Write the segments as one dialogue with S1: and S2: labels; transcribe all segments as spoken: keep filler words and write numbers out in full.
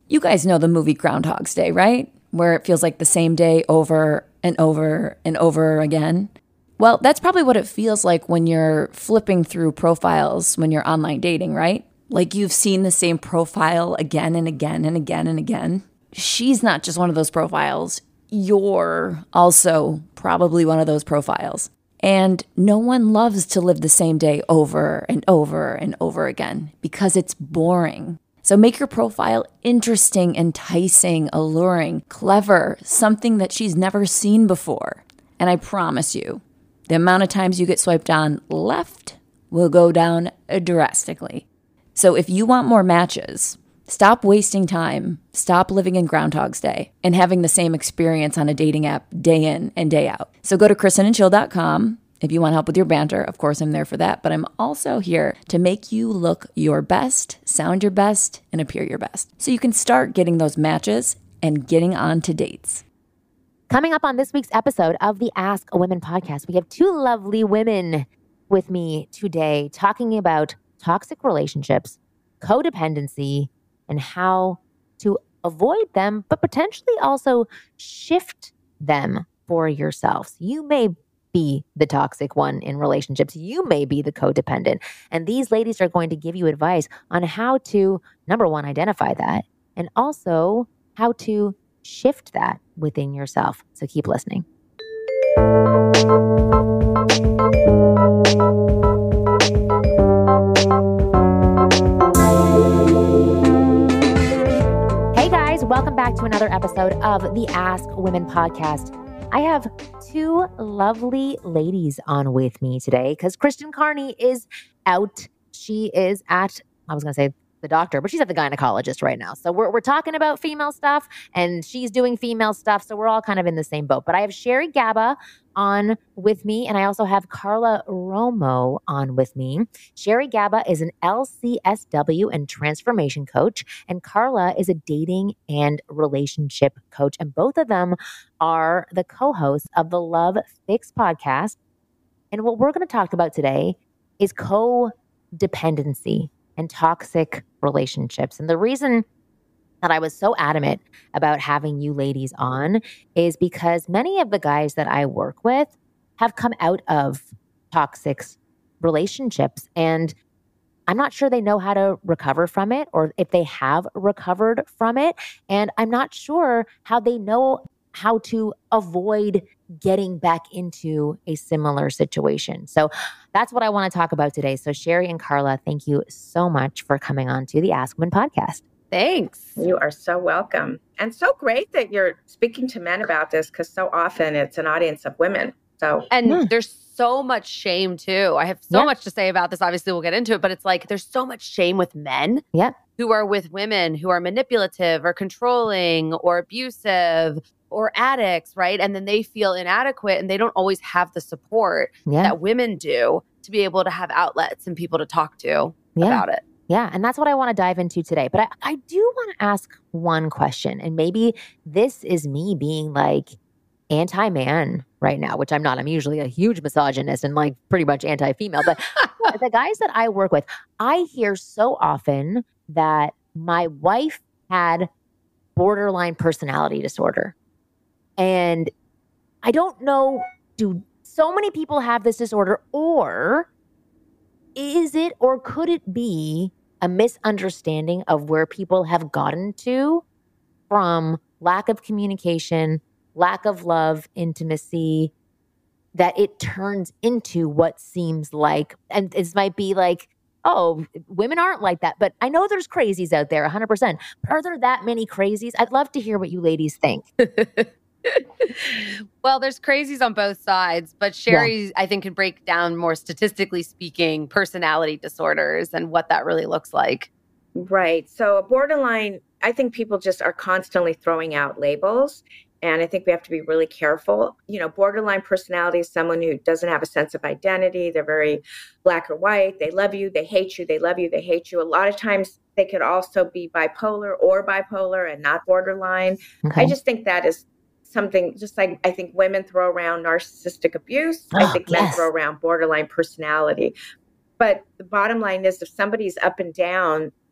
S1: You guys know the movie Groundhog's Day, right? Where it feels like the same day over and over and over again. Well, that's probably what it feels like when you're flipping through profiles when you're online dating, right? Like you've seen the same profile again and again and again and again. She's not just one of those profiles. You're also probably one of those profiles. And no one loves to live the same day over and over and over again because it's boring. So make your profile interesting, enticing, alluring, clever, something that she's never seen before. And I promise you, the amount of times you get swiped on left will go down drastically. So if you want more matches, stop wasting time, stop living in Groundhog's Day, and having the same experience on a dating app day in and day out. So go to kristen and chill dot com. If you want help with your banter, of course, I'm there for that. But I'm also here to make you look your best, sound your best, and appear your best. So you can start getting those matches and getting on to dates.
S2: Coming up on this week's episode of the Ask a Women podcast, we have two lovely women with me today talking about toxic relationships, codependency, and how to avoid them, but potentially also shift them for yourselves. You may be the toxic one in relationships. You may be the codependent. And these ladies are going to give you advice on how to, number one, identify that, and also how to shift that within yourself. So keep listening. Hey guys, welcome back to another episode of the Ask Women podcast. I have two lovely ladies on with me today because Kristen Carney is out. She is at, I was going to say the doctor, but she's at the gynecologist right now. So we're we're talking about female stuff and she's doing female stuff. So we're all kind of in the same boat. But I have Sherry Gaba on with me, and I also have Carla Romo on with me. Sherry Gaba is an L C S W and transformation coach, and Carla is a dating and relationship coach. And both of them are the co-hosts of the Love Fix podcast. And what we're going to talk about today is codependency and toxic relationships. And the reason that I was so adamant about having you ladies on is because many of the guys that I work with have come out of toxic relationships, and I'm not sure they know how to recover from it or if they have recovered from it. And I'm not sure how they know how to avoid getting back into a similar situation. So that's what I want to talk about today. So Sherry and Carla, thank you so much for coming on to the Ask Women podcast.
S3: Thanks.
S4: You are so welcome. And so great that you're speaking to men about this, because so often it's an audience of women. So
S3: And
S2: Yeah.
S3: there's so much shame too. I have so
S2: Yeah.
S3: much to say about this. Obviously, we'll get into it, but it's like there's so much shame with men
S2: Yeah.
S3: who are with women who are manipulative or controlling or abusive or addicts, right? And then they feel inadequate and they don't always have the support
S2: Yeah.
S3: that women do to be able to have outlets and people to talk to
S2: Yeah.
S3: about it.
S2: Yeah. And that's what I want to dive into today. But I, I do want to ask one question. And maybe this is me being like anti-man right now, which I'm not. I'm usually a huge misogynist and like pretty much anti-female. But the guys that I work with, I hear so often that my wife had borderline personality disorder. And I don't know, do so many people have this disorder, or is it or could it be a misunderstanding of where people have gotten to from lack of communication, lack of love, intimacy, that it turns into what seems like, and this might be like, oh, women aren't like that. But I know there's crazies out there, one hundred percent. But are there that many crazies? I'd love to hear what you ladies think.
S3: Well, there's crazies on both sides, but Sherry, I think, can break down more statistically speaking personality disorders and what that really looks like.
S4: right. So a borderline, I think people just are constantly throwing out labels. And I think we have to be really careful. You know, borderline personality is someone who doesn't have a sense of identity. They're very black or white. They love you. They hate you. They love you. They hate you. A lot of times they could also be bipolar or bipolar and not borderline.
S2: Okay.
S4: I just think that is something, just like I think women throw around narcissistic abuse. I
S2: Oh,
S4: think men
S2: yes.
S4: throw around borderline personality. But the bottom line is, if somebody's up and down,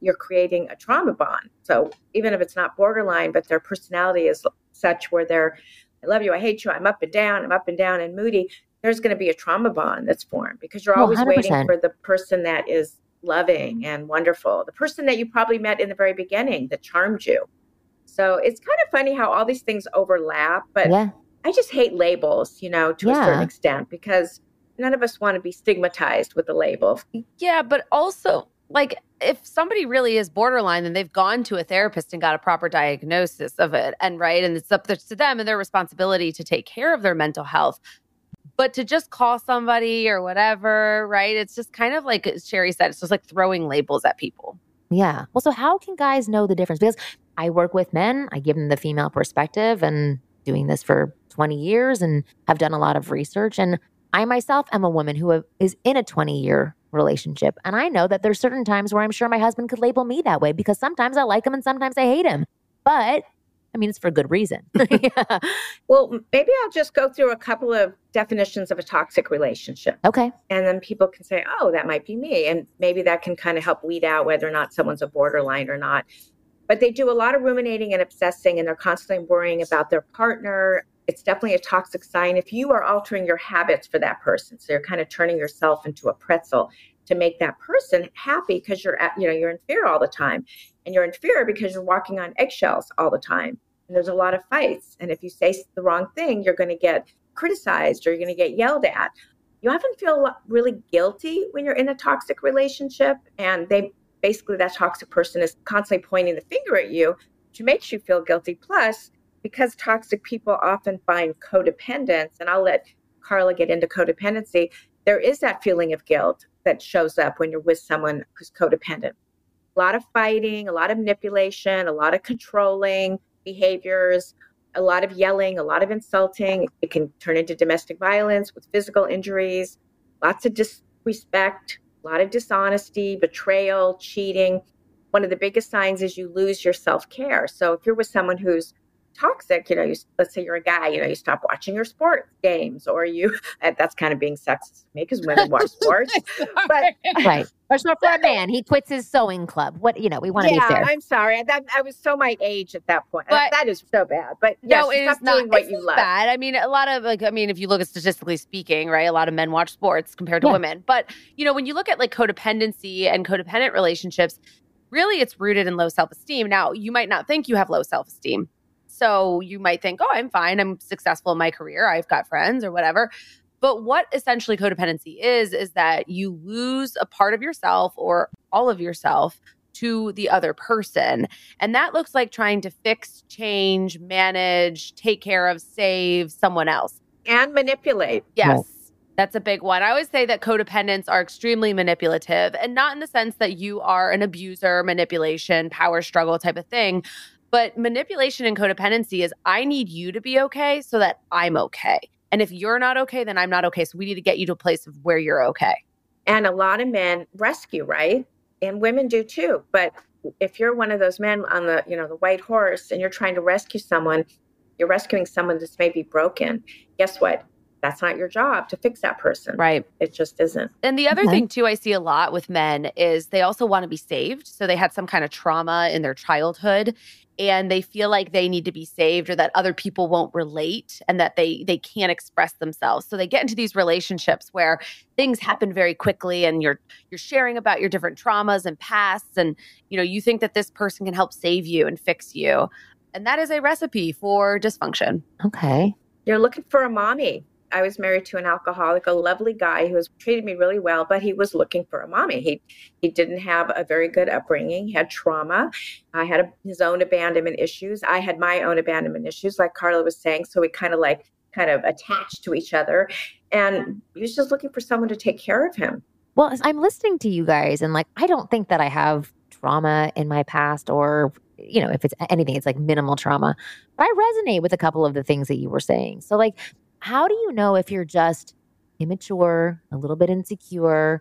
S4: you're creating a trauma bond. So even if it's not borderline, but their personality is such where they're, I love you, I hate you, I'm up and down, I'm up and down and moody, there's going to be a trauma bond that's formed because you're always
S2: one hundred percent
S4: waiting for the person that is loving and wonderful, the person that you probably met in the very beginning that charmed you. So it's kind of funny how all these things overlap, but
S2: yeah.
S4: I just hate labels, you know, to
S2: Yeah.
S4: a certain extent, because none of us want to be stigmatized with a label.
S3: Yeah, but also, like, if somebody really is borderline, then they've gone to a therapist and got a proper diagnosis of it. And right. And it's up to them and their responsibility to take care of their mental health. But to just call somebody or whatever, right? It's just kind of like Sherry said, it's just like throwing labels at people.
S2: Yeah. Well, so how can guys know the difference? Because I work with men, I give them the female perspective, and doing this for twenty years and have done a lot of research. And I myself am a woman who is in a twenty year relationship. And I know that there's certain times where I'm sure my husband could label me that way because sometimes I like him and sometimes I hate him. But I mean, it's for good reason. Yeah.
S4: Well, maybe I'll just go through a couple of definitions of a toxic relationship.
S2: Okay.
S4: And then people can say, oh, that might be me. And maybe that can kind of help weed out whether or not someone's a borderline or not. But they do a lot of ruminating and obsessing, and they're constantly worrying about their partner. It's definitely a toxic sign if you are altering your habits for that person. So you're kind of turning yourself into a pretzel to make that person happy because you're at, you know, you're in fear all the time. And you're in fear because you're walking on eggshells all the time. And there's a lot of fights. And if you say the wrong thing, you're going to get criticized or you're going to get yelled at. You often feel really guilty when you're in a toxic relationship. And they basically, that toxic person is constantly pointing the finger at you, which makes you feel guilty. Plus, because toxic people often find codependence, and I'll let Carla get into codependency, there is that feeling of guilt that shows up when you're with someone who's codependent. A lot of fighting, a lot of manipulation, a lot of controlling behaviors, a lot of yelling, a lot of insulting. It can turn into domestic violence with physical injuries, lots of disrespect, a lot of dishonesty, betrayal, cheating. One of the biggest signs is you lose your self-care. So if you're with someone who's toxic, you know, you, let's say you're a guy, you know, you stop watching your sports games, or you, that's kind of being sexist to me because women watch sports. But
S2: right. Or so for a man, he quits his sewing club. What, you know, we want to
S4: yeah,
S2: be fair.
S4: I'm sorry. That, I was so my age at that point.
S3: But,
S4: that is so bad. But yes,
S3: no, it
S4: stop
S3: is not
S4: doing what
S3: it's
S4: you
S3: not
S4: love.
S3: bad. I mean, a lot of like, I mean, if you look at statistically speaking, right, a lot of men watch sports compared to
S2: Yeah.
S3: women. But, you know, when you look at like codependency and codependent relationships, really it's rooted in low self-esteem. Now, you might not think you have low self-esteem. So you might think, oh, I'm fine. I'm successful in my career. I've got friends or whatever. But what essentially codependency is, is that you lose a part of yourself or all of yourself to the other person. And that looks like trying to fix, change, manage, take care of, save someone else.
S4: And manipulate.
S3: Yes.
S2: Right.
S3: That's a big one. I always say that codependents are extremely manipulative, and not in the sense that you are an abuser, manipulation, power struggle type of thing. But manipulation and codependency is I need you to be okay so that I'm okay. And if you're not okay, then I'm not okay. So we need to get you to a place of where you're okay.
S4: And a lot of men rescue, right? And women do too. But if you're one of those men on the, you know, the white horse and you're trying to rescue someone, you're rescuing someone that's maybe broken. Guess what? That's not your job to fix that person.
S3: Right.
S4: It just isn't.
S3: And the other
S2: Okay.
S3: thing too, I see a lot with men is they also want to be saved. So they had some kind of trauma in their childhood and they feel like they need to be saved or that other people won't relate and that they they can't express themselves. So they get into these relationships where things happen very quickly and you're you're sharing about your different traumas and pasts and you know, you think that this person can help save you and fix you. And that is a recipe for dysfunction.
S2: Okay.
S4: You're looking for a mommy. I was married to an alcoholic, a lovely guy who was treated me really well, but he was looking for a mommy. He he didn't have a very good upbringing. He had trauma. I had a, his own abandonment issues. I had my own abandonment issues, like Carla was saying. So we kind of like kind of attached to each other. And he was just looking for someone to take care of him.
S2: Well, as I'm listening to you guys and like, I don't think that I have trauma in my past or, you know, if it's anything, it's like minimal trauma. But I resonate with a couple of the things that you were saying. So like, how do you know if you're just immature, a little bit insecure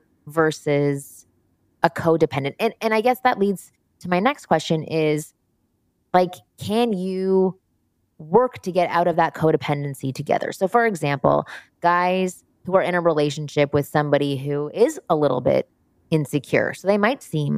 S2: versus a codependent? And and I guess that leads to my next question is like, can you work to get out of that codependency together? So for example, guys who are in a relationship with somebody who is a little bit insecure. So they might seem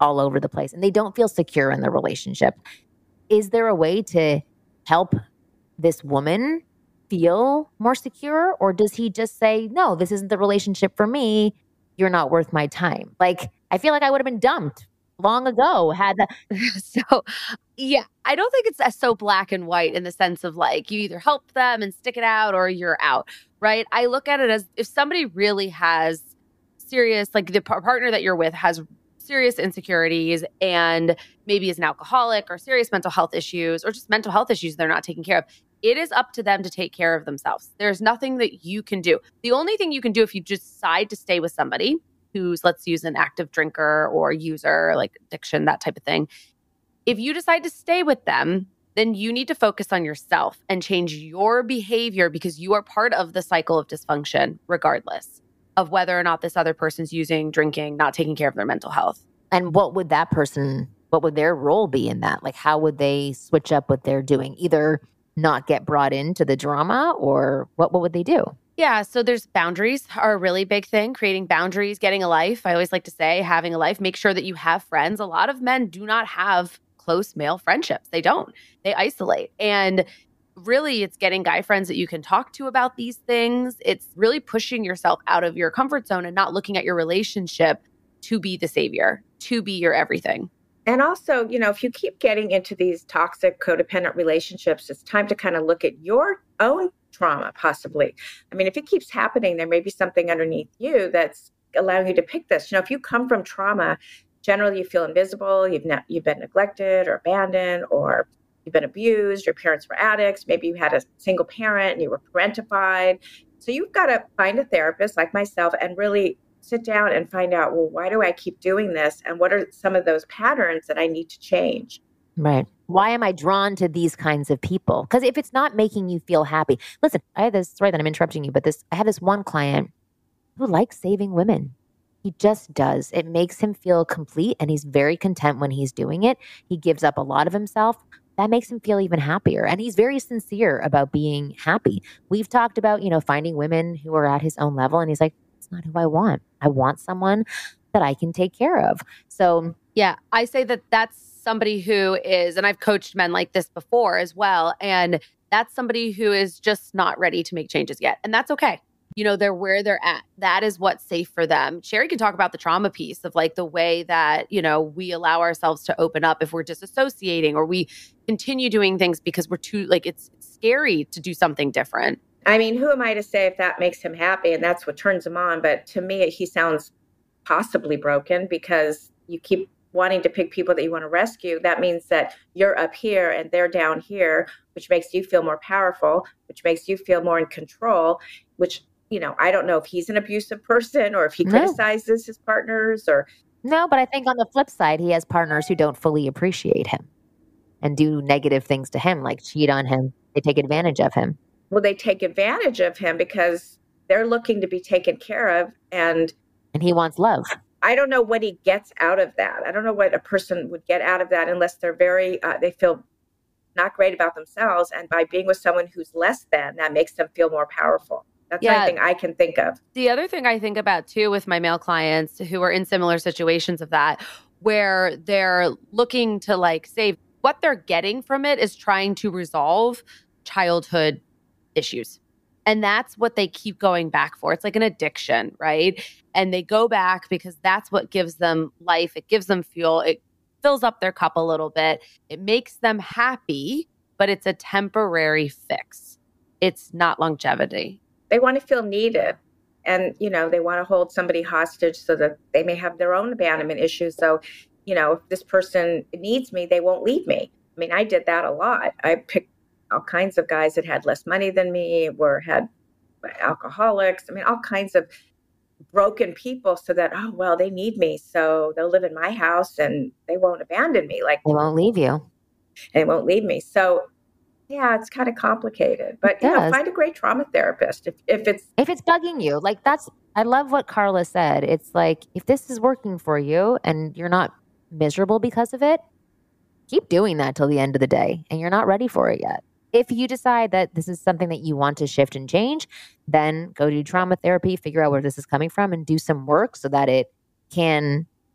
S2: all over the place and they don't feel secure in the relationship. Is there a way to help this woman feel more secure? Or does he just say, no, this isn't the relationship for me. You're not worth my time. Like, I feel like I would have been dumped long ago had that.
S3: So, yeah, I don't think it's uh, so black and white in the sense of like you either help them and stick it out or you're out, right? I look at it as if somebody really has serious, like the par- partner that you're with has serious insecurities and maybe is an alcoholic or serious mental health issues or just mental health issues they're not taking care of. It is up to them to take care of themselves. There's nothing that you can do. The only thing you can do if you decide to stay with somebody who's, let's use an active drinker or user, like addiction, that type of thing. If you decide to stay with them, then you need to focus on yourself and change your behavior because you are part of the cycle of dysfunction, regardless of whether or not this other person's using, drinking, not taking care of their mental health.
S2: And what would that person, what would their role be in that? Like, how would they switch up what they're doing? Either not get brought into the drama or what, what would they do?
S3: Yeah. So there's boundaries are a really big thing. Creating boundaries, getting a life. I always like to say having a life, make sure that you have friends. A lot of men do not have close male friendships. They don't. They isolate. And really it's getting guy friends that you can talk to about these things. It's really pushing yourself out of your comfort zone and not looking at your relationship to be the savior, to be your everything.
S4: And also, you know, if you keep getting into these toxic codependent relationships, it's time to kind of look at your own trauma, possibly. I mean, if it keeps happening, there may be something underneath you that's allowing you to pick this. You know, if you come from trauma, generally you feel invisible, you've not, you've been neglected or abandoned, or you've been abused, your parents were addicts, maybe you had a single parent and you were parentified. So you've got to find a therapist like myself and really sit down and find out, well, why do I keep doing this? And what are some of those patterns that I need to change?
S2: Right. Why am I drawn to these kinds of people? Because if it's not making you feel happy, listen, I had this, sorry that I'm interrupting you, but this, I had this one client who likes saving women. He just does. It makes him feel complete and he's very content when he's doing it. He gives up a lot of himself. That makes him feel even happier. And he's very sincere about being happy. We've talked about, you know, finding women who are at his own level. And he's like, it's not who I want. I want someone that I can take care of. So
S3: yeah, I say that that's somebody who is, and I've coached men like this before as well. And that's somebody who is just not ready to make changes yet. And that's okay. You know, they're where they're at. That is what's safe for them. Sherry can talk about the trauma piece of like the way that, you know, we allow ourselves to open up if we're disassociating or we continue doing things because we're too, like, it's scary to do something different.
S4: I mean, who am I to say if that makes him happy and that's what turns him on? But to me, he sounds possibly broken because you keep wanting to pick people that you want to rescue. That means that you're up here and they're down here, which makes you feel more powerful, which makes you feel more in control, which, you know, I don't know if he's an abusive person or if he
S2: No.
S4: criticizes his partners or.
S2: no, but I think on the flip side, he has partners who don't fully appreciate him and do negative things to him, like cheat on him. They take advantage of him.
S4: Well, they take advantage of him because they're looking to be taken care of. And
S2: And he wants love.
S4: I don't know what he gets out of that. I don't know what a person would get out of that unless they're very, uh, they feel not great about themselves. And by being with someone who's less than, that makes them feel more powerful. That's
S3: Yeah.
S4: anything I can think of.
S3: The other thing I think about too with my male clients who are in similar situations of that, where they're looking to like save, what they're getting from it is trying to resolve childhood issues. And that's what they keep going back for. It's like an addiction, right? And they go back because that's what gives them life. It gives them fuel. It fills up their cup a little bit. It makes them happy, but it's a temporary fix. It's not longevity.
S4: They want to feel needed. And, you know, they want to hold somebody hostage so that they may have their own abandonment issues. So, you know, if this person needs me, they won't leave me. I mean, I did that a lot. I picked all kinds of guys that had less money than me, were had alcoholics. I mean, all kinds of broken people so that, oh, well, they need me. So they'll live in my house and they won't abandon me. Like
S2: They won't leave you.
S4: they won't leave me. So yeah, it's kind of complicated, but
S2: It
S4: you know,
S2: does.
S4: find a great trauma therapist. If, if it's,
S2: If it's bugging you, like that's, I love what Carla said. It's like, if this is working for you and you're not miserable because of it, keep doing that till the end of the day and you're not ready for it yet. If you decide that this is something that you want to shift and change, then go do trauma therapy, figure out where this is coming from and do some work so that it can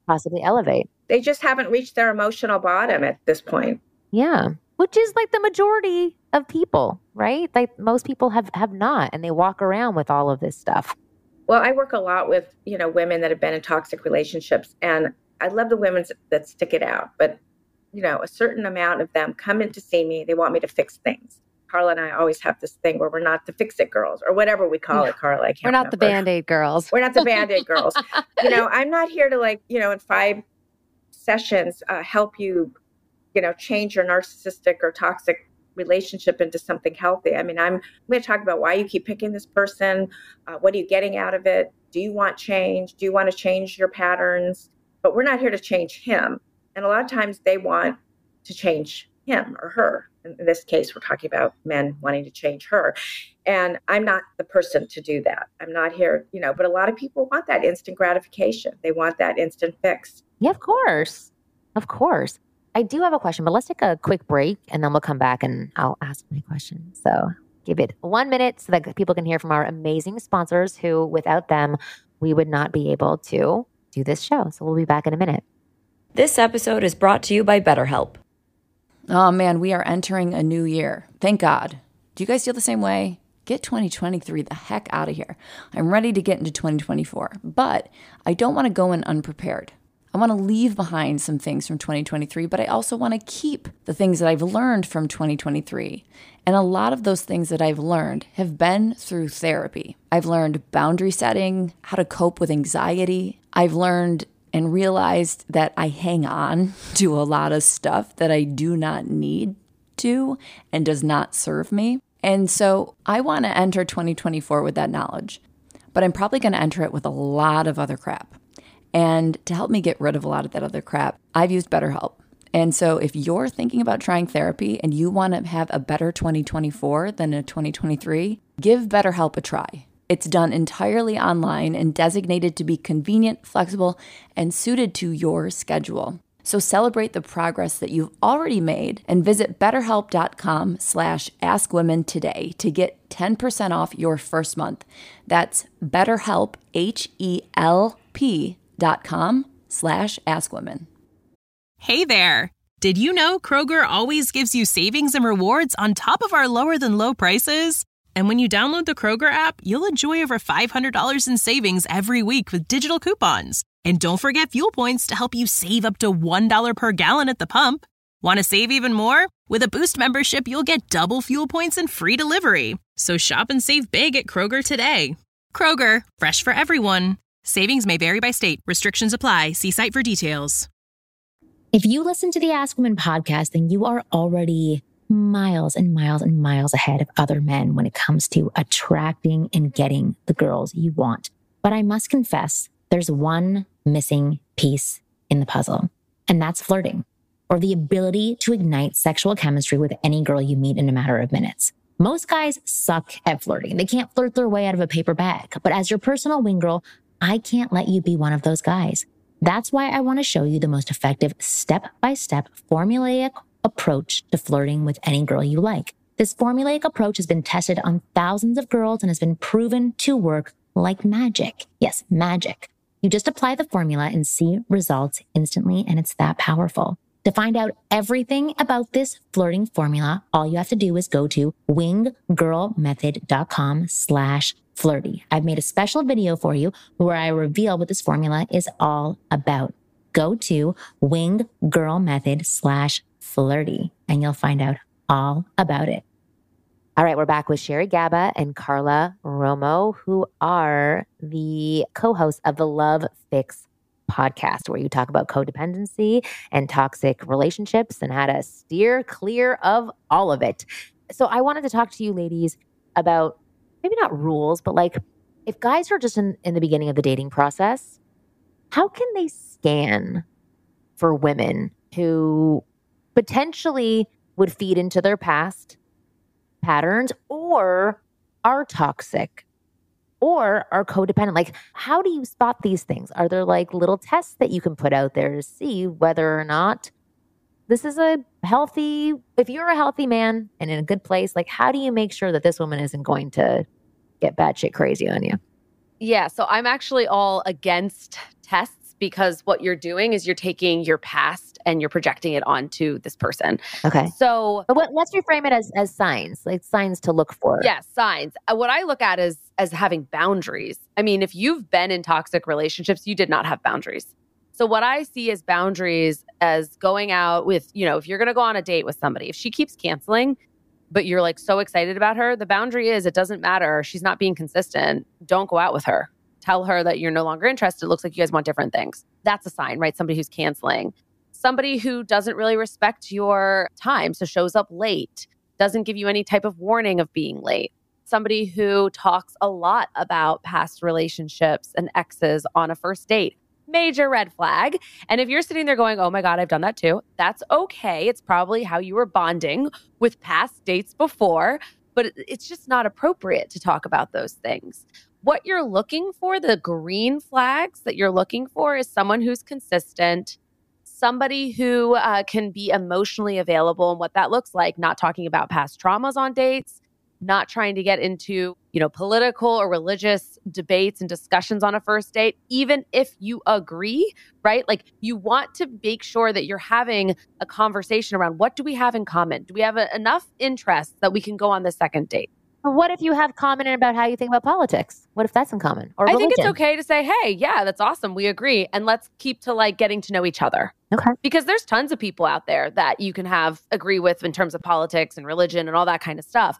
S2: possibly elevate.
S4: They just haven't reached their emotional bottom at this point.
S2: Yeah. Which is like the majority of people, right? Like most people have, have not, and they walk around with all of this stuff.
S4: Well, I work a lot with, you know, women that have been in toxic relationships, and I love the women that stick it out. But, you know, a certain amount of them come in to see me. They want me to fix things. Carla and I always have this thing where we're not the fix-it girls or whatever we call it, Carla. I can't
S3: We're not
S4: remember.
S3: the Band-Aid girls.
S4: We're not the Band-Aid girls. You know, I'm not here to, like, you know, in five sessions uh, help you, you know, change your narcissistic or toxic relationship into something healthy. I mean, I'm, I'm going to talk about why you keep picking this person. Uh, what are you getting out of it? Do you want change? Do you want to change your patterns? But we're not here to change him. And a lot of times they want to change him or her. In this case, we're talking about men wanting to change her. And I'm not the person to do that. I'm not here, you know, but a lot of people want that instant gratification. They want that instant fix.
S2: Yeah, of course. Of course. I do have a question, but let's take a quick break and then we'll come back and I'll ask my question. So give it one minute so that people can hear from our amazing sponsors who, without them, we would not be able to do this show. So we'll be back in a minute.
S1: This episode is brought to you by BetterHelp. Oh man, we are entering a new year. Thank God. Do you guys feel the same way? Get twenty twenty-three the heck out of here. I'm ready to get into twenty twenty-four, but I don't want to go in unprepared. I want to leave behind some things from twenty twenty-three, but I also want to keep the things that I've learned from twenty twenty-three. And a lot of those things that I've learned have been through therapy. I've learned boundary setting, how to cope with anxiety. I've learned and realized that I hang on to a lot of stuff that I do not need to and does not serve me. And so I want to enter twenty twenty-four with that knowledge, but I'm probably going to enter it with a lot of other crap. And to help me get rid of a lot of that other crap, I've used BetterHelp. And so if you're thinking about trying therapy and you want to have a better twenty twenty-four than a twenty twenty-three, give BetterHelp a try. It's done entirely online and designated to be convenient, flexible, and suited to your schedule. So celebrate the progress that you've already made and visit betterhelp.com slash askwomen today to get ten percent off your first month. That's betterhelp, H E L P dot com slash askwomen.
S5: Hey there. Did you know Kroger always gives you savings and rewards on top of our lower than low prices? And when you download the Kroger app, you'll enjoy over five hundred dollars in savings every week with digital coupons. And don't forget fuel points to help you save up to one dollar per gallon at the pump. Want to save even more? With a Boost membership, you'll get double fuel points and free delivery. So shop and save big at Kroger today. Kroger, fresh for everyone. Savings may vary by state. Restrictions apply. See site for details.
S2: If you listen to the Ask Women podcast, then you are already miles and miles and miles ahead of other men when it comes to attracting and getting the girls you want. But I must confess, there's one missing piece in the puzzle, and that's flirting, or the ability to ignite sexual chemistry with any girl you meet in a matter of minutes. Most guys suck at flirting. They can't flirt their way out of a paper bag. But as your personal wing girl, I can't let you be one of those guys. That's why I want to show you the most effective step-by-step formulaic approach to flirting with any girl you like. This formulaic approach has been tested on thousands of girls and has been proven to work like magic. Yes, magic. You just apply the formula and see results instantly, and it's that powerful. To find out everything about this flirting formula, all you have to do is go to winggirlmethod.com slash flirty. I've made a special video for you where I reveal what this formula is all about. Go to winggirlmethod slash flirty and you'll find out all about it. All right, we're back with Sherry Gaba and Carla Romo, who are the co-hosts of the Love Fix podcast, where you talk about codependency and toxic relationships and how to steer clear of all of it. So I wanted to talk to you ladies about maybe not rules, but like if guys are just in, in the beginning of the dating process, how can they scan for women who potentially would feed into their past patterns or are toxic or are codependent? Like, how do you spot these things? Are there like little tests that you can put out there to see whether or not this is a healthy, if you're a healthy man and in a good place, like how do you make sure that this woman isn't going to get batshit crazy on you?
S3: Yeah, so I'm actually all against tests because what you're doing is you're taking your past and you're projecting it onto this person.
S2: Okay.
S3: So
S2: But what, let's reframe it as, as signs, like signs to look for.
S3: yeah, signs. Uh, What I look at is as having boundaries. I mean, if you've been in toxic relationships, you did not have boundaries. So what I see as boundaries as going out with, you know, if you're going to go on a date with somebody, if she keeps canceling, but you're like so excited about her, the boundary is it doesn't matter. She's not being consistent. Don't go out with her. Tell her that you're no longer interested. It looks like you guys want different things. That's a sign, right? Somebody who's canceling. Somebody who doesn't really respect your time, so shows up late, doesn't give you any type of warning of being late. Somebody who talks a lot about past relationships and exes on a first date. Major red flag. And if you're sitting there going, oh my God, I've done that too, that's okay. It's probably how you were bonding with past dates before, but it's just not appropriate to talk about those things. What you're looking for, the green flags that you're looking for, is someone who's consistent, somebody who uh, can be emotionally available, and what that looks like, not talking about past traumas on dates, not trying to get into, you know, political or religious debates and discussions on a first date, even if you agree, right? Like you want to make sure that you're having a conversation around what do we have in common? Do we have a, enough interests that we can go on the second date?
S2: But what if you have common about how you think about politics? What if that's in common? Or
S3: I think it's
S2: religion?
S3: okay to say, hey, yeah, that's awesome. We agree. And let's keep to like getting to know each other.
S2: Okay.
S3: Because there's tons of people out there that you can have agree with in terms of politics and religion and all that kind of stuff.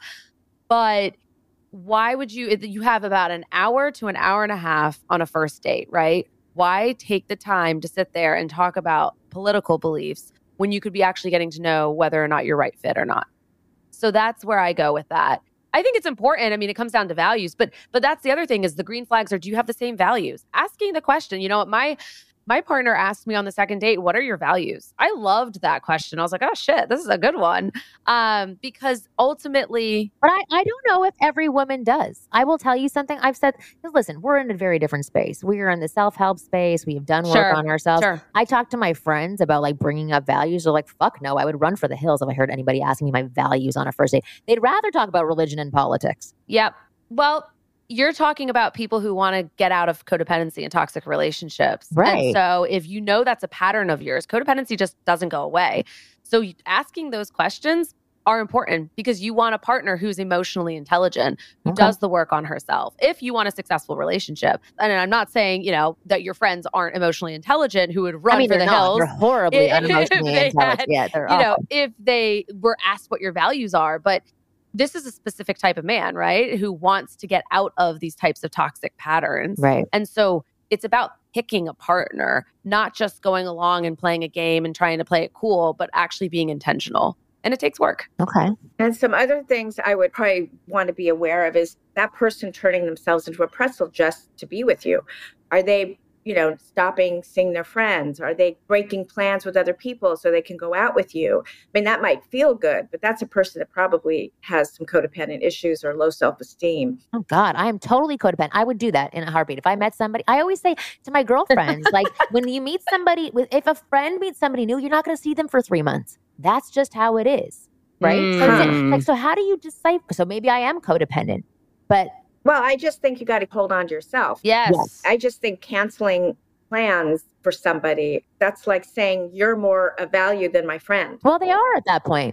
S3: But why would you, you have about an hour to an hour and a half on a first date, right? Why take the time to sit there and talk about political beliefs when you could be actually getting to know whether or not you're right fit or not? So that's where I go with that. I think it's important. I mean, it comes down to values, but but that's the other thing is the green flags are, do you have the same values? Asking the question, you know, my my partner asked me on the second date, what are your values? I loved that question. I was like, oh shit, this is a good one. Um, because ultimately.
S2: But I, I don't know if every woman does. I will tell you something. I've said, because listen, we're in a very different space. We are in the self-help space. We have done work
S3: Sure,
S2: on ourselves.
S3: sure.
S2: I talk to my friends about like bringing up values. They're like, fuck no, I would run for the hills if I heard anybody asking me my values on a first date. They'd rather talk about religion and politics.
S3: Yep. Well, you're talking about people who want to get out of codependency and toxic relationships.
S2: Right.
S3: And so if you know that's a pattern of yours, codependency just doesn't go away. So asking those questions are important because you want a partner who's emotionally intelligent, who
S2: Okay.
S3: does the work on herself. If you want a successful relationship, and I'm not saying, you know, that your friends aren't emotionally intelligent who would run
S2: I mean,
S3: for
S2: they're
S3: the
S2: not.
S3: hills.
S2: They're horribly
S3: If
S2: unemotionally
S3: they
S2: intelligent.
S3: had,
S2: Yeah, they're
S3: you know,
S2: awful.
S3: if they were asked what your values are, but this is a specific type of man, right? Who wants to get out of these types of toxic patterns.
S2: Right.
S3: And so it's about picking a partner, not just going along and playing a game and trying to play it cool, but actually being intentional. And it takes work.
S2: Okay.
S4: And some other things I would probably want to be aware of is that person turning themselves into a pretzel just to be with you. Are they, you know, stopping seeing their friends? Are they breaking plans with other people so they can go out with you? I mean, that might feel good, but that's a person that probably has some codependent issues or low self-esteem.
S2: Oh God, I am totally codependent. I would do that in a heartbeat. If I met somebody, I always say to my girlfriends, like when you meet somebody, with if a friend meets somebody new, you're not going to see them for three months. That's just how it is, right? So, it's
S3: Mm.
S2: like, so how do you decipher? So maybe I am codependent, but
S4: Well, I just think you got to hold on to yourself.
S3: Yes.
S2: Yes.
S4: I just think canceling plans for somebody, that's like saying you're more of value than my friend.
S2: well, they are at that point.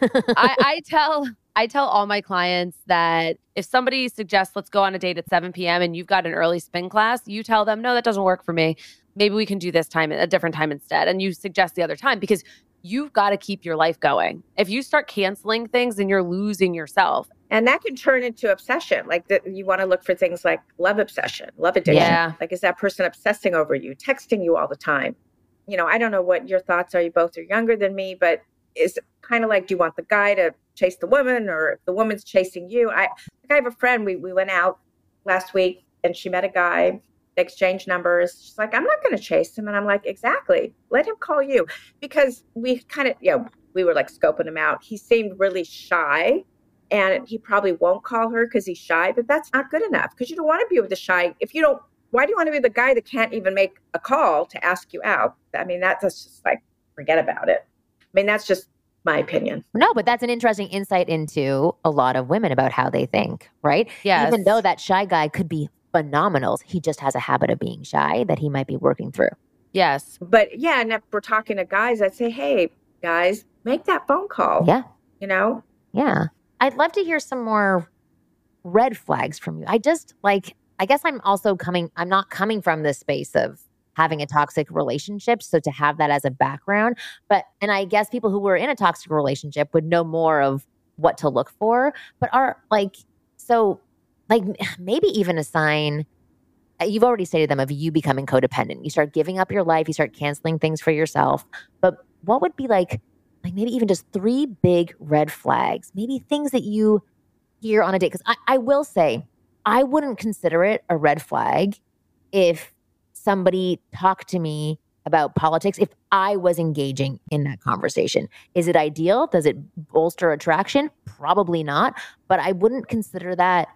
S3: I, I tell I tell all my clients that if somebody suggests let's go on a date at seven p.m. and you've got an early spin class, you tell them, no, that doesn't work for me. Maybe we can do this time, a different time instead. And you suggest the other time because you've got to keep your life going. If you start canceling things, then you're losing yourself.
S4: And that can turn into obsession. Like that, you want to look for things like love obsession, love addiction.
S3: Yeah.
S4: Like, is that person obsessing over you, texting you all the time? You know, I don't know what your thoughts are. You both are younger than me, but is it kind of like, do you want the guy to chase the woman or if the woman's chasing you? I, like I have a friend, we, we went out last week and she met a guy, they exchanged numbers. She's like, I'm not going to chase him. And I'm like, exactly. Let him call you. Because we kind of, you know, we were like scoping him out. He seemed really shy. And he probably won't call her because he's shy, but that's not good enough because you don't want to be with the shy. If you don't, why do you want to be the guy that can't even make a call to ask you out? I mean, that's just like, forget about it. I mean, that's just my opinion.
S2: No, but that's an interesting insight into a lot of women about how they think, right?
S3: Yes.
S2: Even though that shy guy could be phenomenal, he just has a habit of being shy that he might be working through.
S3: Yes.
S4: But yeah, and if we're talking to guys, I'd say, hey, guys, make that phone call.
S2: Yeah.
S4: You know?
S2: Yeah. I'd love to hear some more red flags from you. I just like, I guess I'm also coming, I'm not coming from this space of having a toxic relationship. So to have that as a background, but, and I guess people who were in a toxic relationship would know more of what to look for, but are like, so like maybe even a sign, you've already stated them, of you becoming codependent. You start giving up your life, you start canceling things for yourself. But what would be like, like maybe even just three big red flags, maybe things that you hear on a date? Because I, I will say, I wouldn't consider it a red flag if somebody talked to me about politics, if I was engaging in that conversation. Is it ideal? Does it bolster attraction? Probably not. But I wouldn't consider that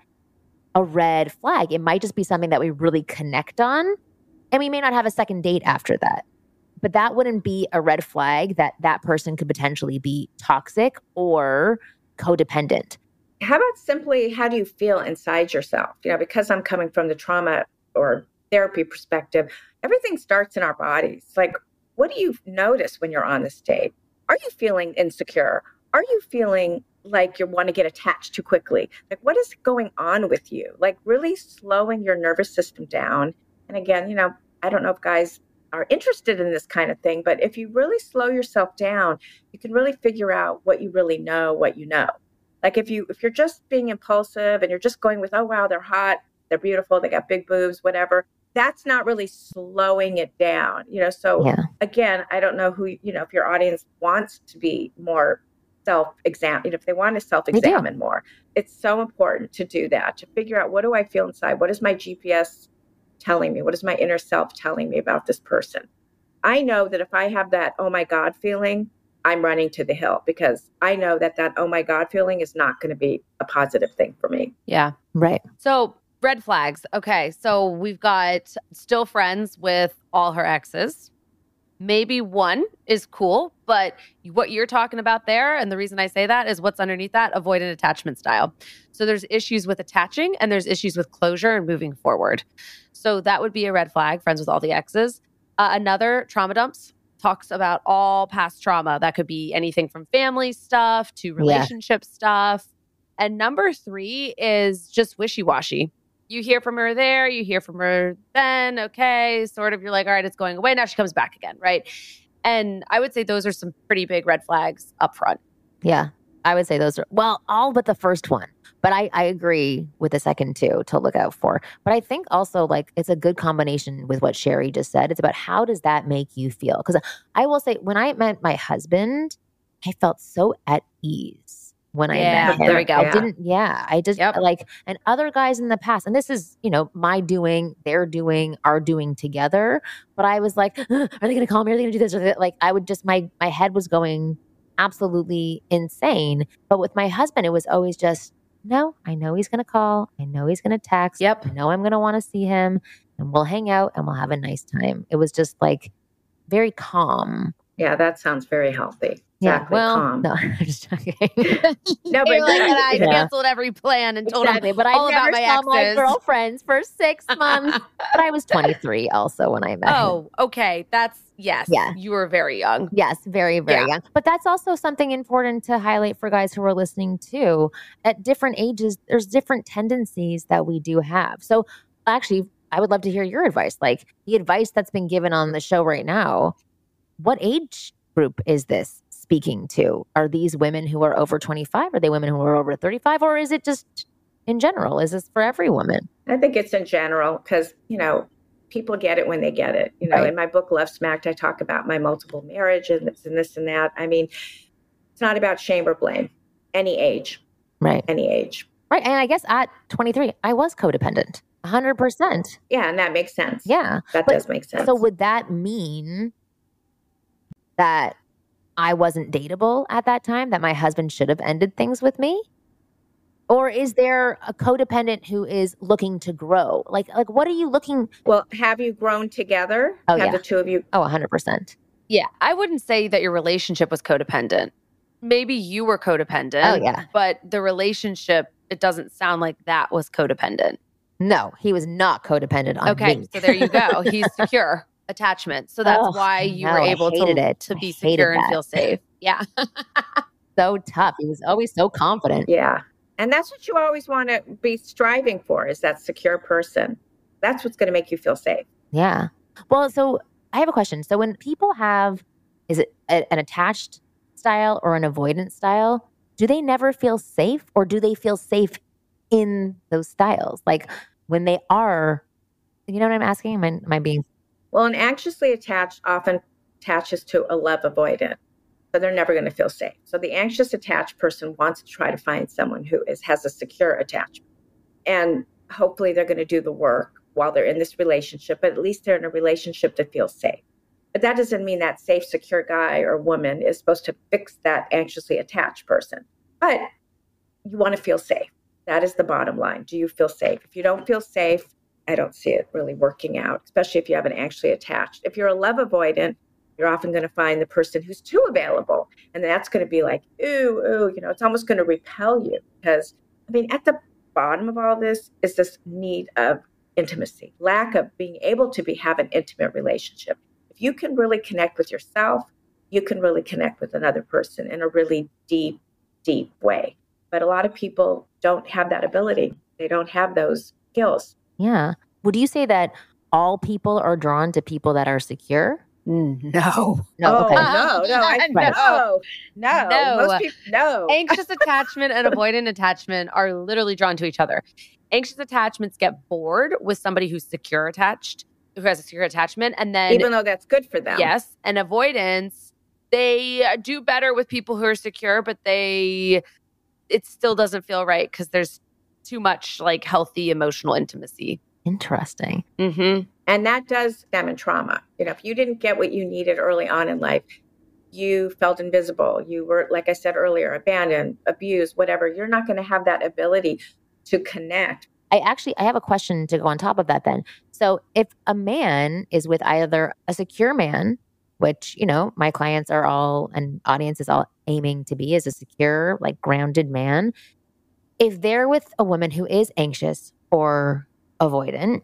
S2: a red flag. It might just be something that we really connect on, and we may not have a second date after that. But that wouldn't be a red flag that that person could potentially be toxic or codependent.
S4: How about simply, how do you feel inside yourself? You know, because I'm coming from the trauma or therapy perspective, everything starts in our bodies. Like, what do you notice when you're on this date? Are you feeling insecure? Are you feeling like you want to get attached too quickly? Like, what is going on with you? Like, really slowing your nervous system down. And again, you know, I don't know if guys are interested in this kind of thing, but if you really slow yourself down, you can really figure out what you really know, what you know. Like if you, if you're just being impulsive and you're just going with, oh, wow, they're hot, they're beautiful, they got big boobs, whatever, that's not really slowing it down, you know? So
S2: Yeah.
S4: again, I don't know who, you know, if your audience wants to be more self-exam, you know, if they want to self-examine more, it's so important to do that, to figure out, what do I feel inside? What is my G P S telling me? What is my inner self telling me about this person? I know that if I have that, oh my God feeling, I'm running to the hill, because I know that that, oh my God feeling is not going to be a positive thing for me.
S3: Yeah.
S2: Right.
S3: So red flags. Okay. So we've got still friends with all her exes. Maybe one is cool, but what you're talking about there, and the reason I say that is what's underneath that, avoidant attachment style. So there's issues with attaching and there's issues with closure and moving forward. So that would be a red flag, friends with all the exes. Uh, another, trauma dumps, talks about all past trauma. That could be anything from family stuff to relationship yeah. stuff. And number three is just wishy-washy. You hear from her there, you hear from her then, okay, sort of, you're like, all right, it's going away. Now she comes back again, right? And I would say those are some pretty big red flags up front.
S2: Yeah, I would say those are, well, all but the first one. But I, I agree with the second two to look out for. But I think also like it's a good combination with what Sherry just said. It's about, how does that make you feel? Because I will say, when I met my husband, I felt so at ease. When I
S3: yeah,
S2: met him,
S3: there we go.
S2: I didn't, yeah, I just
S3: yep.
S2: like, and other guys in the past, and this is, you know, my doing, their doing, our doing together. But I was like, are they going to call me? Are they going to do this? Or that? Like, I would just, my, my head was going absolutely insane. But with my husband, it was always just, no, I know he's going to call. I know he's going to text.
S3: Yep.
S2: I know I'm going to want to see him, and we'll hang out and we'll have a nice time. It was just like very calm.
S4: Yeah, that sounds very healthy.
S2: Yeah,
S4: Exactly,
S2: well,
S4: calm.
S2: no, I'm just joking.
S3: No, but like, and I
S2: yeah.
S3: canceled every plan and told
S2: exactly,
S3: him
S2: but I
S3: all
S2: never
S3: about my
S2: saw my
S3: exes.
S2: girlfriends for six months. But I was twenty-three also when I met him.
S3: Oh, okay. That's, yes.
S2: Yeah.
S3: You were very young.
S2: Yes, very, very
S3: Yeah.
S2: young. But that's also something important to highlight for guys who are listening too. At different ages, there's different tendencies that we do have. So actually, I would love to hear your advice. Like the advice that's been given on the show right now, what age group is this speaking to? Are these women who are over twenty-five? Are they women who are over thirty-five? Or is it just in general? Is this for every woman?
S4: I think it's in general, because, you know, people get it when they get it. You know,
S2: Right.
S4: in my book, Love Smacked, I talk about my multiple marriage and this and this and that. I mean, it's not about shame or blame. Any age,
S2: Right.
S4: any age.
S2: Right. And I guess at twenty-three, I was codependent. one hundred percent.
S4: Yeah, and that makes sense.
S2: Yeah.
S4: That
S2: But-
S4: does make sense.
S2: So would that mean that I wasn't dateable at that time, that my husband should have ended things with me? Or is there a codependent who is looking to grow? Like, like what are you looking?
S4: Well, have you grown together?
S2: Oh,
S4: have
S2: yeah.
S4: the two of you?
S2: Oh, one hundred percent.
S3: Yeah. I wouldn't say that your relationship was codependent. Maybe you were codependent.
S2: Oh, yeah.
S3: But the relationship, it doesn't sound like that was codependent.
S2: No, he was not codependent on
S3: Okay.
S2: me.
S3: So there you go. He's secure. attachment. So that's
S2: Oh,
S3: why
S2: I
S3: you
S2: know.
S3: were
S2: I
S3: able to,
S2: hated it.
S3: to
S2: I
S3: be
S2: hated
S3: secure and
S2: that.
S3: feel safe. Yeah.
S2: So tough. He was always so confident.
S4: Yeah. And that's what you always want to be striving for, is that secure person. That's what's going to make you feel safe.
S2: Yeah. Well, so I have a question. So when people have, is it a, an attached style or an avoidant style? Do they never feel safe, or do they feel safe in those styles? Like when they are, you know what I'm asking? Am I, am I being?
S4: Well, an anxiously attached often attaches to a love avoidant. So they're never going to feel safe. So the anxious attached person wants to try to find someone who is has a secure attachment. And hopefully they're going to do the work while they're in this relationship, but at least they're in a relationship that feels safe. But that doesn't mean that safe, secure guy or woman is supposed to fix that anxiously attached person. But you want to feel safe. That is the bottom line. Do you feel safe? If you don't feel safe, I don't see it really working out, especially if you have an anxiously attached. If you're a love avoidant, you're often going to find the person who's too available. And that's going to be like, ooh, ooh, you know, it's almost going to repel you. Because, I mean, at the bottom of all this is this need of intimacy, lack of being able to be have an intimate relationship. If you can really connect with yourself, you can really connect with another person in a really deep, deep way. But a lot of people don't have that ability. They don't have those skills.
S2: Yeah. Would you say that all people are drawn to people that are secure?
S3: No.
S2: No.
S4: Oh,
S2: Okay.
S4: no, no, I,
S3: Right.
S4: no, no,
S3: No.
S4: Most people, no.
S3: Anxious attachment and avoidant attachment are literally drawn to each other. Anxious attachments get bored with somebody who's secure attached, who has a secure attachment. And then,
S4: Even though that's good for them.
S3: yes, and avoidance, they do better with people who are secure, but they, it still doesn't feel right because there's too much like healthy emotional intimacy.
S2: Interesting.
S3: Mm-hmm.
S4: And that does stem in trauma. You know, if you didn't get what you needed early on in life, you felt invisible. You were, like I said earlier, abandoned, abused, whatever. You're not going to have that ability to connect.
S2: I actually, I have a question to go on top of that then. So if a man is with either a secure man, which, you know, my clients are all, and audience is all aiming to be as a secure, like grounded man. If they're with a woman who is anxious or avoidant,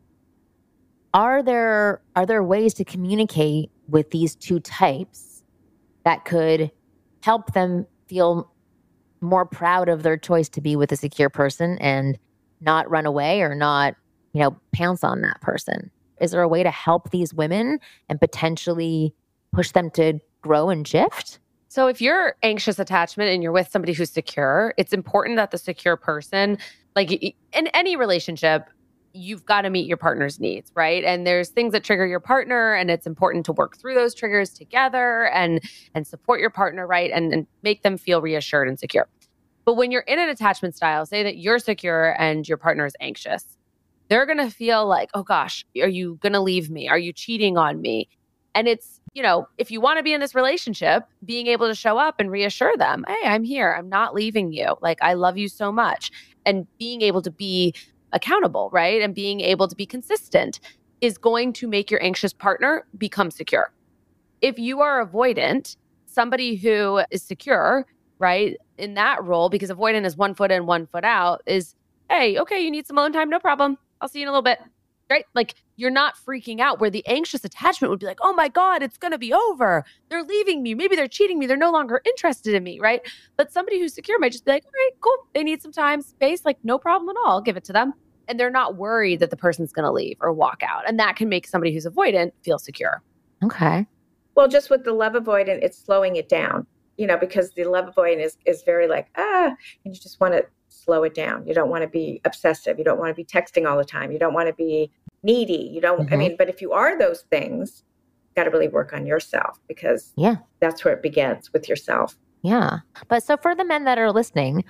S2: are there are there ways to communicate with these two types that could help them feel more proud of their choice to be with a secure person and not run away or not, you know, pounce on that person? Is there a way to help these women and potentially push them to grow and shift?
S3: So if you're anxious attachment and you're with somebody who's secure, it's important that the secure person, like in any relationship, you've got to meet your partner's needs, right? And there's things that trigger your partner, and it's important to work through those triggers together and and support your partner, right? And, and make them feel reassured and secure. But when you're in an attachment style, say that you're secure and your partner is anxious, they're going to feel like, oh gosh, are you going to leave me? Are you cheating on me? And it's, you know, if you want to be in this relationship, being able to show up and reassure them, hey, I'm here. I'm not leaving you. Like, I love you so much. And being able to be accountable, right? And being able to be consistent is going to make your anxious partner become secure. If you are avoidant, somebody who is secure, right, in that role, because avoidant is one foot in, one foot out, is, hey, okay, you need some alone time, no problem. I'll see you in a little bit. Right? Like, you're not freaking out, where the anxious attachment would be like, oh my God, it's going to be over. They're leaving me. Maybe they're cheating me. They're no longer interested in me. Right? But somebody who's secure might just be like, all right, cool. They need some time, space. Like, no problem at all. I'll give it to them. And they're not worried that the person's going to leave or walk out. And that can make somebody who's avoidant feel secure.
S2: Okay.
S4: Well, just with the love avoidant, it's slowing it down, you know, because the love avoidant is, is very like, ah, and you just want to slow it down. You don't want to be obsessive. You don't want to be texting all the time. You don't want to be needy. You don't,
S2: Mm-hmm.
S4: I mean, but if you are those things, you got to really work on yourself, because
S2: Yeah.
S4: that's where it begins, with yourself.
S2: Yeah. But so for the men that are listening,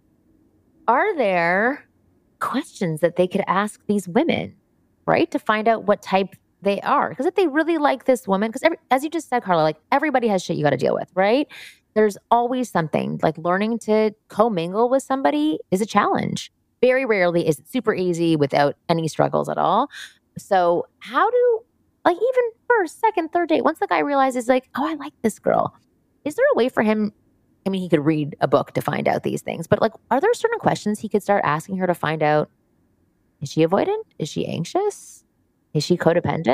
S2: are there questions that they could ask these women, right? To find out what type they are. Because if they really like this woman, because as you just said, Carla, like everybody has shit you got to deal with, right? There's always something. Like learning to commingle with somebody is a challenge. Very rarely is it super easy without any struggles at all. So how do, like even first, second, third date, once the guy realizes like, oh, I like this girl, is there a way for him? I mean, he could read a book to find out these things, but like, are there certain questions he could start asking her to find out? Is she avoidant? Is she anxious? Is she codependent?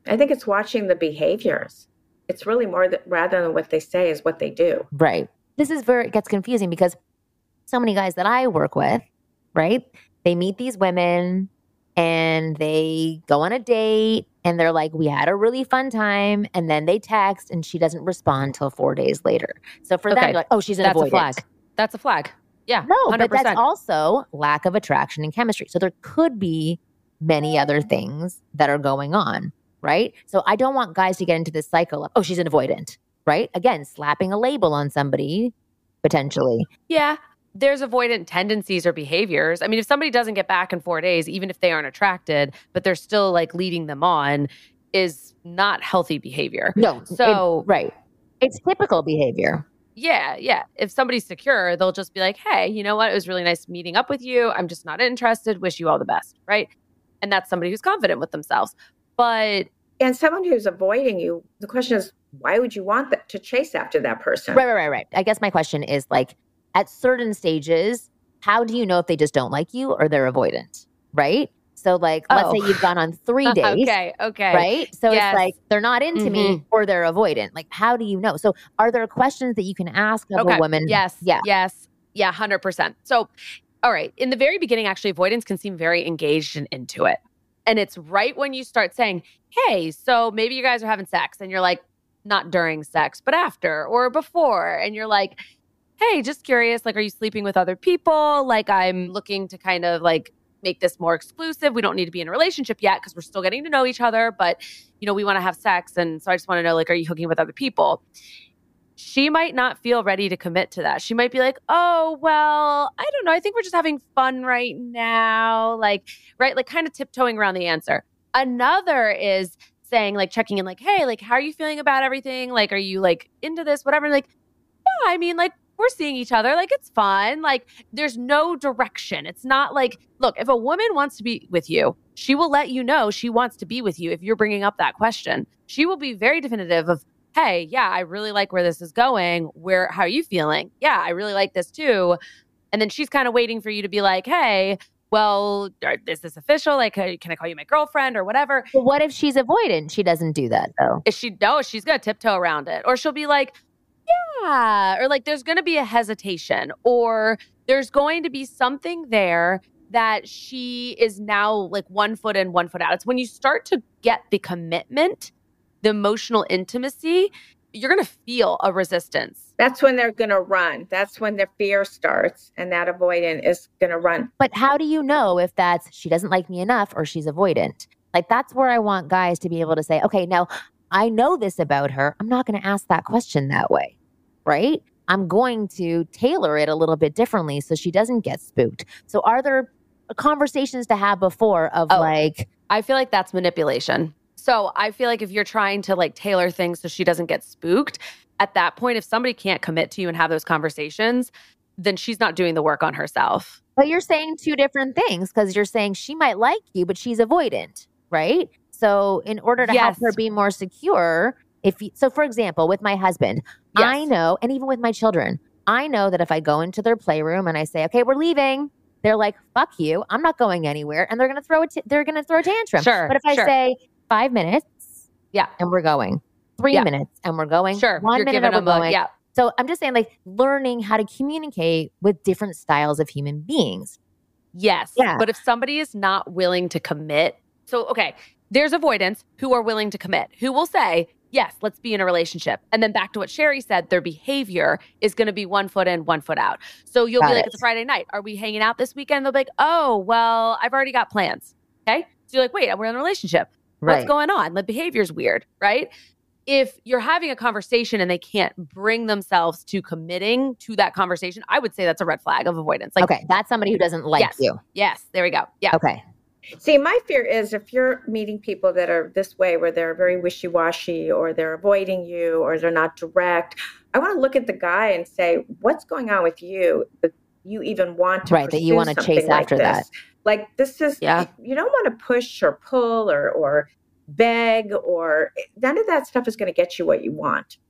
S4: I think it's watching the behaviors. It's really more that rather than what they say is what they do.
S2: Right. This is where it gets confusing because so many guys that I work with, right? They meet these women and they go on a date and they're like, we had a really fun time. And then they text and she doesn't respond until four days later. So for
S3: Okay.
S2: them, you're like, oh, she's an
S3: That's
S2: avoidant.
S3: a flag. That's a flag. Yeah.
S2: No,
S3: one hundred
S2: but
S3: percent.
S2: that's also lack of attraction and chemistry. So there could be many other things that are going on, right? So I don't want guys to get into this cycle of, oh, she's an avoidant, right? Again, slapping a label on somebody, potentially.
S3: Yeah. There's avoidant tendencies or behaviors. I mean, if somebody doesn't get back in four days, even if they aren't attracted, but they're still like leading them on, is not healthy behavior.
S2: No.
S3: So,
S2: it- right. It's typical behavior.
S3: yeah, yeah. If somebody's secure, they'll just be like, hey, you know what? It was really nice meeting up with you. I'm just not interested. Wish you all the best. Right. And that's somebody who's confident with themselves. But
S4: And someone who's avoiding you, the question is, why would you want that, to chase after that person?
S2: Right, right, right, right. I guess my question is like, at certain stages, how do you know if they just don't like you or they're avoidant, right? So like, let's
S3: Oh.
S2: say you've gone on three days,
S3: okay, okay.
S2: right? So
S3: Yes.
S2: it's like, they're not into me
S3: Mhm.
S2: or they're avoidant. Like, how do you know? So are there questions that you can ask of
S3: Okay.
S2: a woman?
S3: Yes.
S2: Yeah.
S3: Yes. Yeah. one hundred percent. So, all right. In the very beginning, actually, avoidance can seem very engaged and into it. And it's right when you start saying, hey, so maybe you guys are having sex and you're like, not during sex, but after or before. And you're like, hey, just curious, like, are you sleeping with other people? Like, I'm looking to kind of like make this more exclusive. We don't need to be in a relationship yet because we're still getting to know each other, but you know, we want to have sex. And so I just want to know, like, are you hooking with other people? She might not feel ready to commit to that. She might be like, oh, well, I don't know. I think we're just having fun right now. Like, right. Like kind of tiptoeing around the answer. Another is saying like, checking in like, hey, like, how are you feeling about everything? Like, are you like into this, whatever? Like, yeah, I mean, like, we're seeing each other. Like, it's fun. Like, there's no direction. It's not like, look, if a woman wants to be with you, she will let you know she wants to be with you if you're bringing up that question. She will be very definitive of, hey, yeah, I really like where this is going. Where, how are you feeling? Yeah, I really like this too. And then she's kind of waiting for you to be like, hey, well, are- is this official? Like, uh, can I call you my girlfriend or whatever?
S2: But what if she's avoidant? She doesn't do that though.
S3: Is she, no, she's going to tiptoe around it. Or she'll be like, yeah. Or like, there's going to be a hesitation or there's going to be something there that she is now like one foot in, one foot out. It's when you start to get the commitment, the emotional intimacy, you're going to feel a resistance.
S4: That's when they're going to run. That's when the fear starts, and that avoidant is going to run.
S2: But how do you know if that's she doesn't like me enough or she's avoidant? Like, that's where I want guys to be able to say, okay, now I know this about her. I'm not going to ask that question that way, right? I'm going to tailor it a little bit differently so she doesn't get spooked. So are there conversations to have before of
S3: Oh.
S2: like,
S3: I feel like that's manipulation. So I feel like if you're trying to like tailor things so she doesn't get spooked, at that point, if somebody can't commit to you and have those conversations, then she's not doing the work on herself.
S2: but you're saying two different things because you're saying she might like you, but she's avoidant, right? So in order to help
S3: Yes.
S2: her be more secure, if you, so for example, with my husband, I
S3: Yes.
S2: know, and even with my children, I know that if I go into their playroom and I say, okay, we're leaving, they're like, fuck you, I'm not going anywhere. And they're going to throw it, t- they're going to throw a tantrum.
S3: Sure,
S2: But if I
S3: sure.
S2: say five minutes
S3: Yeah.
S2: and we're going, three
S3: Yeah.
S2: minutes and we're going,
S3: Sure.
S2: one
S3: You're
S2: minute
S3: giving
S2: and we're
S3: them a,
S2: going.
S3: yeah.
S2: So I'm just saying, like, learning how to communicate with different styles of human beings.
S3: Yes.
S2: Yeah.
S3: But if somebody is not willing to commit, so, okay, there's avoidance who are willing to commit, who will say, yes, let's be in a relationship. And then back to what Sherry said, their behavior is going to be one foot in, one foot out. So you'll
S2: Got
S3: be like,
S2: it.
S3: it's a Friday night. Are we hanging out this weekend? They'll be like, oh, well, I've already got plans. Okay. So you're like, wait, we're in a relationship. What's
S2: Right.
S3: going on? The behavior's weird, right? If you're having a conversation and they can't bring themselves to committing to that conversation, I would say that's a red flag of avoidance. Like,
S2: Okay, that's somebody who doesn't like
S3: yes,
S2: you.
S3: yes, there we go. Yeah.
S2: Okay.
S4: See, my fear is if you're meeting people that are this way, where they're very wishy-washy or they're avoiding you or they're not direct, I want to look at the guy and say, what's going on with you that you even want to
S2: Right, that you
S4: pursue
S2: wanna
S4: something
S2: chase
S4: like
S2: after
S4: this?
S2: that.
S4: Like, this is,
S3: Yeah.
S4: you don't want to push or pull or, or beg or none of that stuff is going to get you what you want.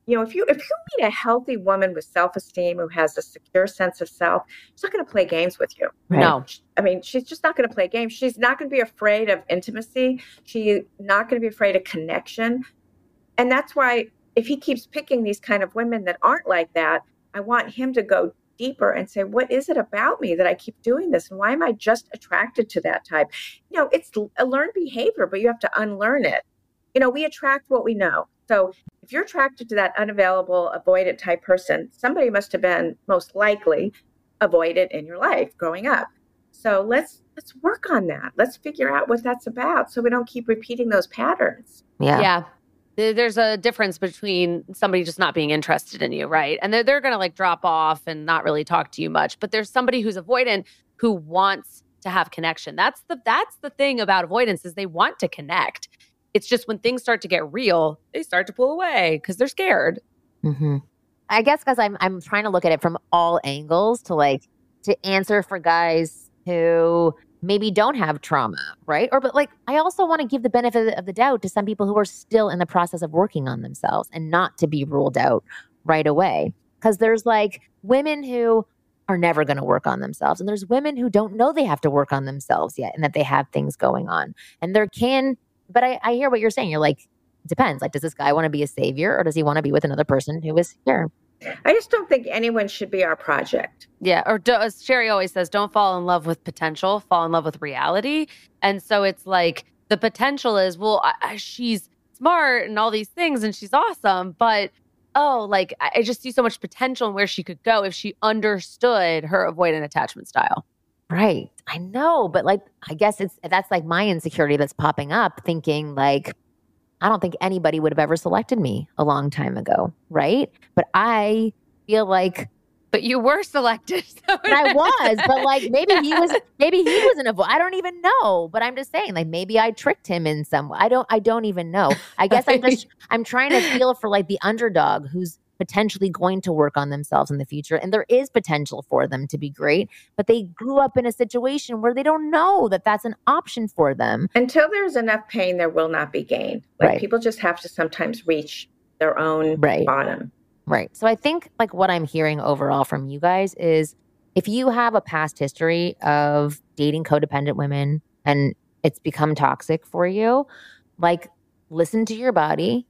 S4: You know, if you if you meet a healthy woman with self-esteem who has a secure sense of self, she's not going to play games with you.
S2: Right.
S3: No.
S4: I mean, she's just not going to play games. She's not going to be afraid of intimacy. She's not going to be afraid of connection. And that's why if he keeps picking these kind of women that aren't like that, I want him to go deeper and say, what is it about me that I keep doing this? And why am I just attracted to that type? You know, it's a learned behavior, but you have to unlearn it. You know, we attract what we know. So if you're attracted to that unavailable, avoidant type person, somebody must have been most likely avoided in your life growing up. So let's let's work on that. Let's figure out what that's about so we don't keep repeating those patterns.
S2: Yeah.
S3: Yeah. There's a difference between somebody just not being interested in you, right? And they're, they're going to like drop off and not really talk to you much. But there's somebody who's avoidant who wants to have connection. That's the that's the thing about avoidance is they want to connect. It's just when things start to get real, they start to pull away because they're scared.
S2: Mm-hmm. I guess because I'm I'm trying to look at it from all angles to like to answer for guys who maybe don't have trauma, right? Or but like I also want to give the benefit of the doubt to some people who are still in the process of working on themselves and not to be ruled out right away. Because there's like women who are never going to work on themselves, and there's women who don't know they have to work on themselves yet and that they have things going on. And there can, but I, I hear what you're saying. You're like, it depends. Like, does this guy want to be a savior or does he want to be with another person who is secure?
S4: I just don't think anyone should be our project.
S3: Yeah. Or do, as Sherry always says, don't fall in love with potential, fall in love with reality. And so it's like the potential is, well, I, I, she's smart and all these things and she's awesome. But, oh, like I, I just see so much potential in where she could go if she understood her avoidant attachment style.
S2: Right. I know. But like, I guess it's that's like my insecurity that's popping up thinking like, I don't think anybody would have ever selected me a long time ago, right? But I feel like,
S3: but you were selected. So
S2: I was, but like maybe he was, maybe he wasn't a. I don't even know. But I'm just saying, like maybe I tricked him in some way. I don't. I don't even know. I guess I'm just. I'm trying to feel for like the underdog who's potentially going to work on themselves in the future, and there is potential for them to be great, but they grew up in a situation where they don't know that that's an option for them.
S4: Until there's enough pain, there will not be gain. Like
S2: Right.
S4: people just have to sometimes reach their own
S2: Right.
S4: bottom.
S2: Right. So I think like what I'm hearing overall from you guys is if you have a past history of dating codependent women and it's become toxic for you, like listen to your body,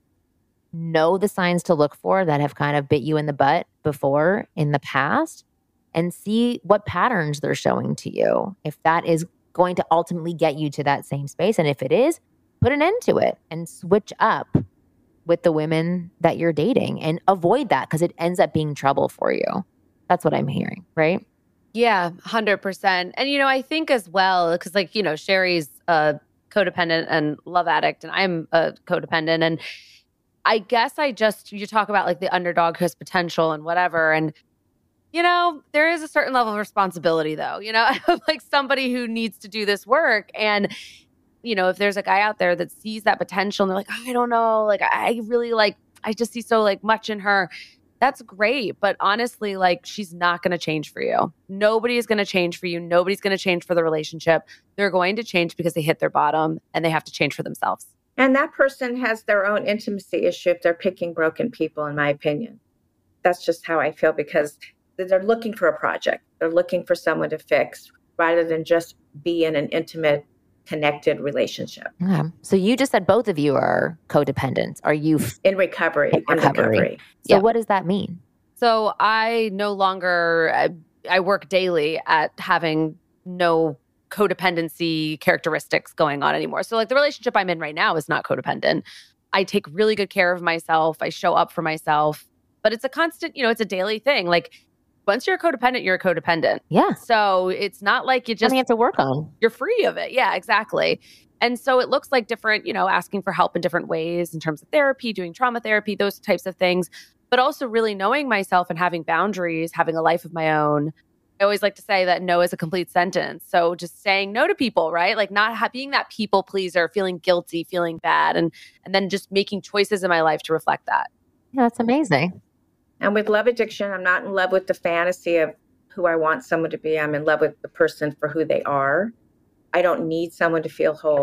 S2: know the signs to look for that have kind of bit you in the butt before in the past, and see what patterns they're showing to you. If that is going to ultimately get you to that same space. And if it is, put an end to it and switch up with the women that you're dating and avoid that because it ends up being trouble for you. That's what I'm hearing, right?
S3: Yeah, one hundred percent. And, you know, I think as well, because like, you know, Sherry's a codependent and love addict, and I'm a codependent. And I guess I just, you talk about like the underdog who has potential and whatever. And, you know, there is a certain level of responsibility though, you know, like somebody who needs to do this work. And, you know, if there's a guy out there that sees that potential and they're like, I don't know, like I really like, I just see so like much in her. That's great. But honestly, like she's not going to change for you. Nobody is going to change for you. Nobody's going to change for the relationship. They're going to change because they hit their bottom and they have to change for themselves.
S4: And that person has their own intimacy issue if they're picking broken people, in my opinion. That's just how I feel because they're looking for a project. They're looking for someone to fix rather than just be in an intimate, connected relationship.
S2: Okay. So you just said both of you are codependent. Are you f-
S4: In recovery.
S2: In
S4: In
S2: recovery.
S4: recovery.
S2: So
S3: Yeah.
S2: what does that mean?
S3: So I no longer, I, I work daily at having no codependency characteristics going on anymore. So like the relationship I'm in right now is not codependent. I take really good care of myself. I show up for myself, but it's a constant, you know, it's a daily thing. Like once you're a codependent, you're a codependent.
S2: Yeah.
S3: So it's not like you just,
S2: Something you have to work on.
S3: you're free of it. Yeah, exactly. And so it looks like different, you know, asking for help in different ways in terms of therapy, doing trauma therapy, those types of things, but also really knowing myself and having boundaries, having a life of my own. I always like to say that no is a complete sentence. So just saying no to people, right? Like not ha- being that people pleaser, feeling guilty, feeling bad, and and then just making choices in my life to reflect that.
S2: Yeah, that's amazing.
S4: And with love addiction, I'm not in love with the fantasy of who I want someone to be. I'm in love with the person for who they are. I don't need someone to feel whole.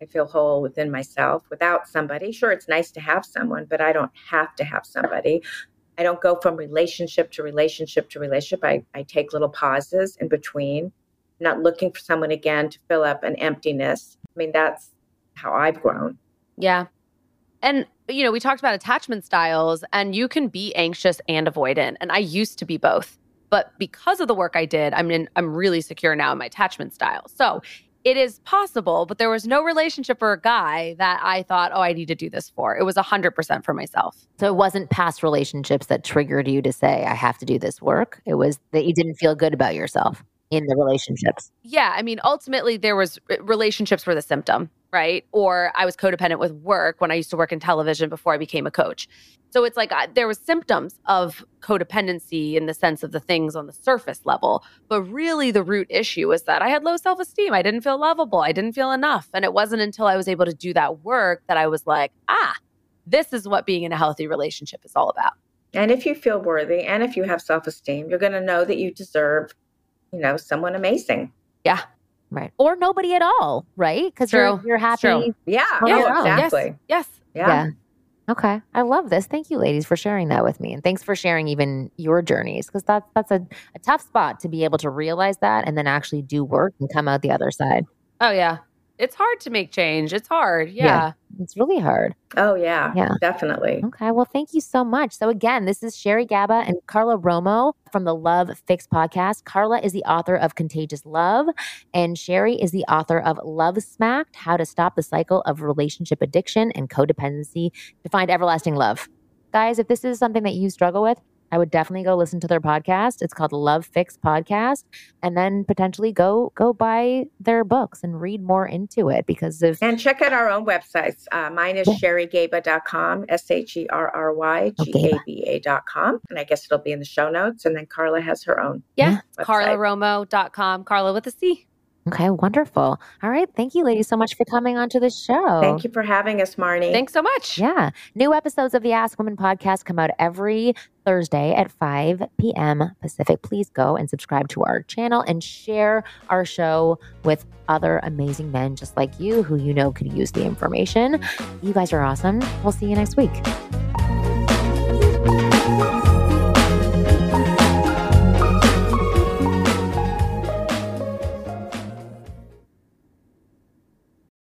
S4: I feel whole within myself without somebody. Sure, it's nice to have someone, but I don't have to have somebody. I don't go from relationship to relationship to relationship. I, I take little pauses in between, I'm not looking for someone again to fill up an emptiness. I mean, that's how I've grown.
S3: Yeah. And, you know, we talked about attachment styles, and you can be anxious and avoidant. And I used to be both. But because of the work I did, I mean, I'm really secure now in my attachment style. So it is possible, but there was no relationship or a guy that I thought, oh, I need to do this for. It was one hundred percent for myself.
S2: So it wasn't past relationships that triggered you to say, I have to do this work. It was that you didn't feel good about yourself in the relationships.
S3: Yeah. I mean, ultimately, there was relationships were the symptom, right? Or I was codependent with work when I used to work in television before I became a coach. So it's like uh, there was symptoms of codependency in the sense of the things on the surface level. But really the root issue was that I had low self-esteem. I didn't feel lovable. I didn't feel enough. And it wasn't until I was able to do that work that I was like, ah, this is what being in a healthy relationship is all about.
S4: And if you feel worthy and if you have self-esteem, you're going to know that you deserve, you know, someone amazing.
S3: Yeah.
S2: Right. Or nobody at all, right? Because you're, you're happy.
S3: True.
S4: Yeah.
S2: Yeah.
S4: Oh, exactly.
S3: Yes. Yes.
S4: Yeah.
S2: Yeah. Okay. I love this. Thank you, ladies, for sharing that with me. And thanks for sharing even your journeys, because that's, that's a, a tough spot to be able to realize that and then actually do work and come out the other side.
S3: Oh, yeah. It's hard to make change. It's hard. Yeah. yeah.
S2: It's really hard.
S4: Oh, yeah.
S2: Yeah.
S4: Definitely.
S2: Okay. Well, thank you so much. So again, this is Sherry Gaba and Carla Romo from the Love Fix podcast. Carla is the author of Contagious Love, and Sherry is the author of Love Smacked, How to Stop the Cycle of Relationship Addiction and Codependency to Find Everlasting Love. Guys, if this is something that you struggle with, I would definitely go listen to their podcast. It's called Love Fix Podcast. And then potentially go go buy their books and read more into it, because if...
S4: And check out our own websites. Uh, mine is sherry gaba dot com, S H E R R Y G A B A dot com. And I guess it'll be in the show notes. And then Carla has her own.
S3: Yeah.
S4: website.
S3: carla romo dot com. Carla with a C.
S2: Okay, wonderful. All right. Thank you, ladies, so much for coming onto the show.
S4: Thank you for having us, Marnie.
S3: Thanks so much.
S2: Yeah. New episodes of the Ask Women podcast come out every Thursday at five p.m. Pacific. Please go and subscribe to our channel and share our show with other amazing men just like you who you know could use the information. You guys are awesome. We'll see you next week.